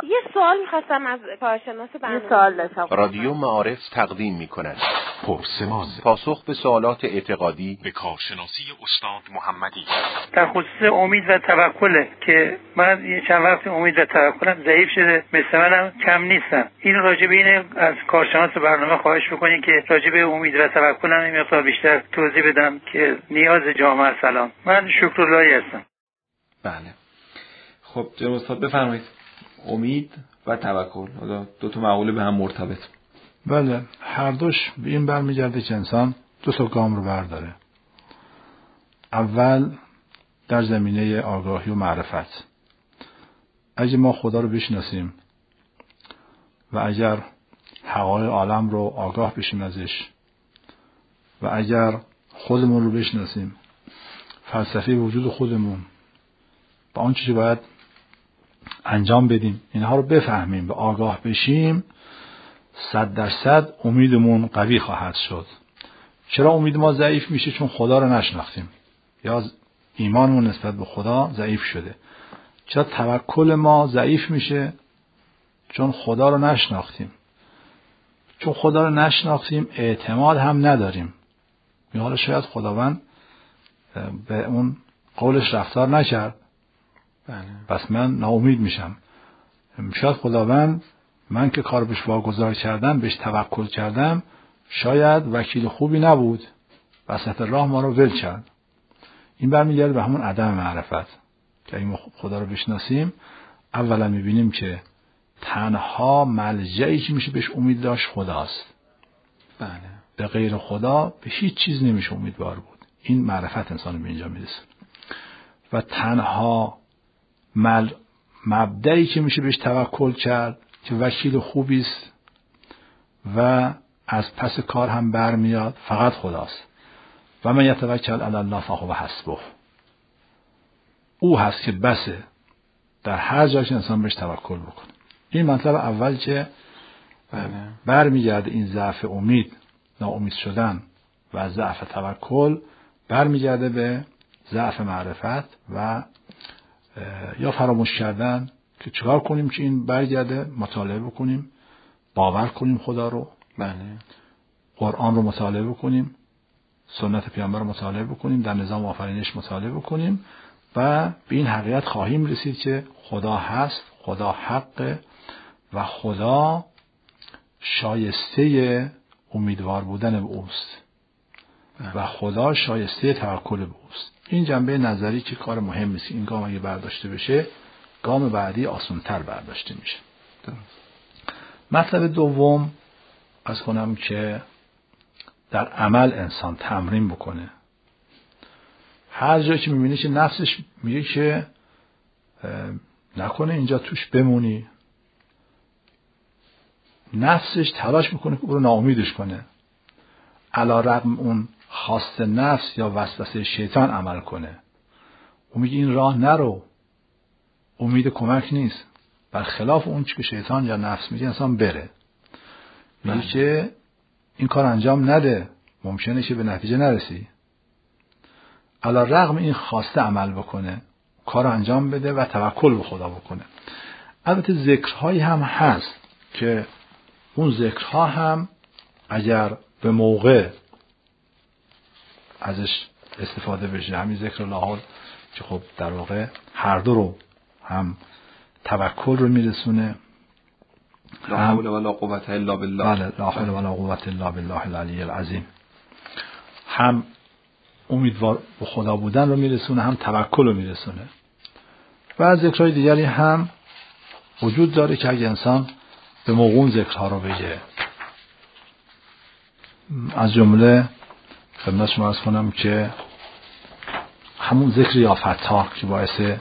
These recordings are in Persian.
یه سوال می‌خواستم از کارشناس برنامه. یه سوال داشتم. رادیو معارف تقدیم می‌کند پرسمان، پاسخ به سوالات اعتقادی به کارشناسی استاد محمدی. در خصوص امید و توکله که من یه چند وقت امید و توکلم ضعیف شده، مثل منم کم نیستم. این راجع به این از کارشناس برنامه خواهش بکنین که راجع به امید و توکلم این مقدار بیشتر توضیح بدم که نیاز جامعه. سلام، من شکراللهی هستم. بله، خب جناب استاد بفرمایید. امید و توکل، حالا دو تا مقوله به هم مرتبط. بله، هر دوش به این برمیگرده که انسان دو تا گام رو برداره. اول در زمینه آگاهی و معرفت. اگه ما خدا رو بشناسیم و اگر حقایق عالم رو آگاه بشیم ازش و اگر خودمون رو بشناسیم، فلسفه وجود خودمون با آنچه که باید انجام بدیم اینها رو بفهمیم و آگاه بشیم، 100% امیدمون قوی خواهد شد. چرا امید ما ضعیف میشه؟ چون خدا رو نشناختیم یا ایمانمون نسبت به خدا ضعیف شده. چرا توکل ما ضعیف میشه؟ چون خدا رو نشناختیم. چون خدا رو نشناختیم اعتماد هم نداریم. حالا شاید خداوند به اون قولش رفتار نکرد، پس من ناامید میشم. شاید خداوند من که کار بهش واگذار کردم، بهش توکل کردم، شاید وکیل خوبی نبود، وسط راه ما رو ول کرد. این برمیگرده به همون عدم معرفت که اگه ما خدا رو بشناسیم، اولا میبینیم که تنها ملجایی که میشه بهش امید داشت خداست. بله. به غیر خدا به هیچ چیز نمیشه امیدوار بود. این معرفت انسان به اینجا میرسه. و تنها مبدئی که میشه بهش توکل کرد که وکیل خوبی است و از پس کار هم برمیاد، فقط خداست. و من یتوکل علی الله فهو حسبه. او هست که بسه در هر جا که انسان بهش توکل بکنه. این مطلب اول که برمیگرده این ضعف امید، ناامید شدن و ضعف توکل برمیگرده به ضعف معرفت و یا فراموش کردن که چیکار کنیم که این برگرده. مطالعه بکنیم، باور کنیم خدا رو، قرآن رو مطالعه بکنیم، سنت پیامبر رو مطالعه بکنیم، در نظام آفرینش مطالعه بکنیم و به این حقیقت خواهیم رسید که خدا هست، خدا حقه و خدا شایسته امیدوار بودن به اوست و خدا شایسته توکل به اوست. این جنبه نظری که کار مهم است. این گام اگه برداشته بشه، گام بعدی آسان‌تر برداشته میشه. مطلب دوم از کنم که در عمل انسان تمرین بکنه. هر جایی که میبینی که نفسش میگه که نکنه اینجا توش بمونی، نفسش تلاش میکنه که او رو ناامیدش کنه، علی رغم اون خواست نفس یا وسوسه شیطان عمل کنه. او میگه این راه نرو، امید کمک نیست، برخلاف اون چی که شیطان یا نفس میگه انسان بره. میگه که این کار انجام نده، ممکنه که به نتیجه نرسی. علی رغم این خواسته عمل بکنه، کار انجام بده و توکل به خدا بکنه. البته ذکرهایی هم هست که اون ذکرها هم اگر به موقع ازش استفاده بشه، همین ذکر لاحول که خب در واقع هر دو رو هم توکل رو میرسونه، لا حول ولا قوة الا بالله. بله، لا حول ولا قوة الا بالله العلی العظیم. هم امیدوار به خدا بودن رو میرسونه، هم توکل رو میرسونه. و از ذکرهای دیگری هم وجود داره که اگه انسان به موقع اون ذکرها رو بگه، از جمله خدمت شما عرض کنم که همون ذکر یا فتاح که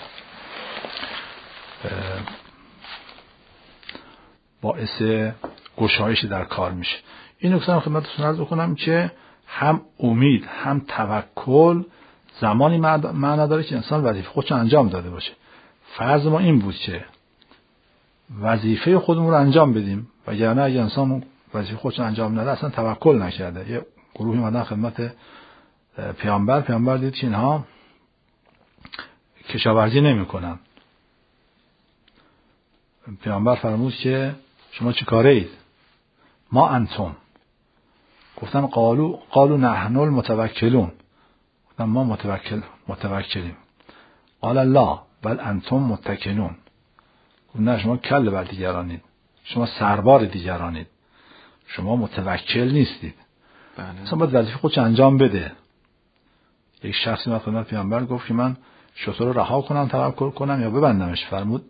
باعث گشایش در کار میشه. این نکته هم خدمتتون عرض کنم که هم امید هم توکل زمانی معنا داره که انسان وظیفه خودش انجام داده باشه. فرض ما این بود که وظیفه خودمون رو انجام بدیم، وگرنه اگه انسان وظیفه خودش انجام نده اصلا توکل نکرده. یه گروهی اومدن خدمت پیامبر دید که اینها کشاورزی نمی‌کنن، پیامبر فرمود که شما چه کاره اید؟ ما انتم. گفتن قالو نحن المتوکلون. گفتن ما متوکلیم. قال لا بل انتم متکلون. گفتن نه، شما کل بر دیگرانید، شما سربار دیگرانید، شما متوکل نیستید. اصلا باید وظیفه خودش انجام بده. یک شخصی اومد خدمت پیامبر گفت که من شتر رو رها کنم توکل کنم یا ببندمش. فرمود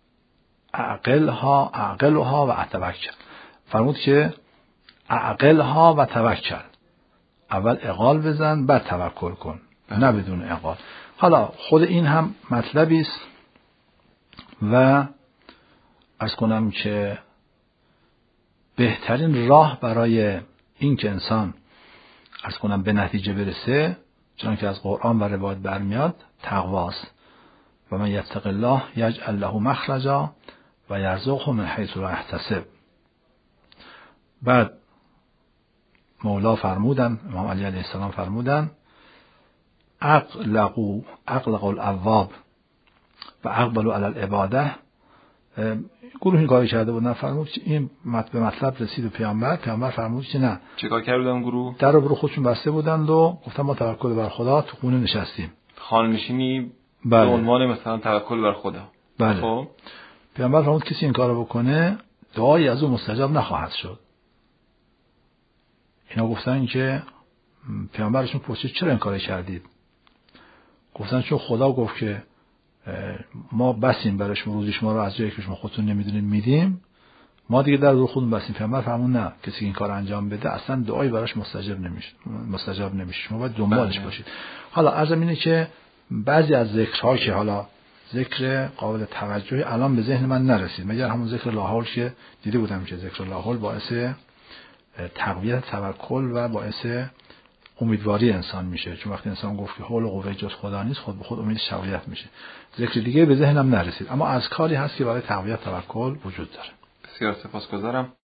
اعقلها و اتوکل. فرمود که اعقلها و توکل، اول اقال بزن بعد توکل کن، نه بدون اقال. حالا خود این هم مطلبی است و عرض کنم که بهترین راه برای این که انسان عرض کنم به نتیجه برسه، چون که از قرآن و روایت برمیاد، تقواست. و من یتق الله یجعل له مخرجا و یرزقه من حیث لا یحتسب. بعد مولا فرمودن، امام علی علیه السلام فرمودن اقلقوا الابواب و اقبلوا علی العباده. گروه این کاری کرده بودن. فرمود که این به مطلب رسید و پیامبر فرمود که نه. چیکار کردن گروه؟ در رو برو خودشون بسته بودند و گفتن ما توکل بر خدا تو خونه نشستیم. خانه‌نشینی به عنوان مثلا توکل بر خدا. بله. خب پیامبر فرمود کسی این کارو بکنه دعایی از او مستجاب نخواهد شد. اینا گفتن که پیامبرشون پرسید چرا این کارو کردید؟ گفتن چون خدا گفت که ما بسیم برای شما، روزی شما رو از جایی که شما خودتون نمیدونید میدیم، ما دیگه در رو خودمون بسیم. پیامبر فرمود نه، کسی که این کار انجام بده اصلا دعایی براش مستجاب نمیشه. شما باید دنبالش باشید. حالا عرضم اینه که بعضی از ذکرها که حالا ذکر قابل توجهی الان به ذهن من نرسید، مگر همون ذکر لاحول که دیده بودم که ذکر لاحول باعث تقویت توکل و باعث امیدواری انسان میشه. چون وقتی انسان گفت که حول و قوه جز خدا نیست، خود به خود امید شوایت میشه. ذکر دیگه به ذهنم نرسید، اما اذکاری هست که برای تقویت توکل وجود داره. بسیار سپاسگزارم.